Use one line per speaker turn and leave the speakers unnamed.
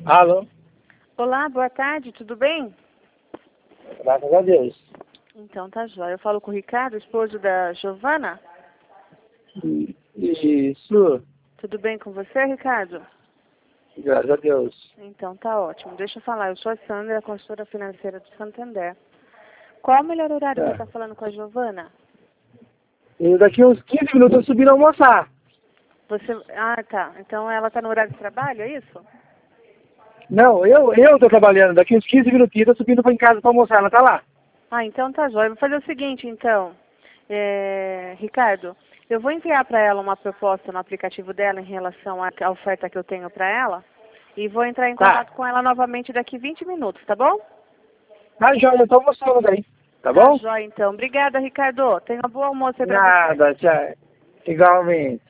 Alô?
Olá, boa tarde, tudo bem?
Graças a Deus.
Então tá jóia. Eu falo com o Ricardo, esposo da Giovana.
Isso.
Tudo bem com você, Ricardo?
Graças a Deus.
Então tá ótimo. Deixa eu falar, eu sou a Sandra, a consultora financeira do Santander. Qual o melhor horário para estar falando com a Giovana?
E daqui uns 15 minutos eu subi a almoçar.
Você... Ah, tá. Então ela tá no horário de trabalho, é isso?
Não, eu tô trabalhando. Daqui uns 15 minutinhos eu tô subindo pra em casa pra almoçar. Ela tá lá.
Ah, então tá jóia. Vou fazer o seguinte, então. Ricardo, eu vou enviar para ela uma proposta no aplicativo dela em relação à oferta que eu tenho para ela e vou entrar em contato com ela novamente daqui 20 minutos, tá bom?
Tá, joia, eu tô almoçando daí. Tá
Tá
bom?
jóia, então. Obrigada, Ricardo. Tenha um bom almoço aí pra você.
Nada, tchau. Igualmente.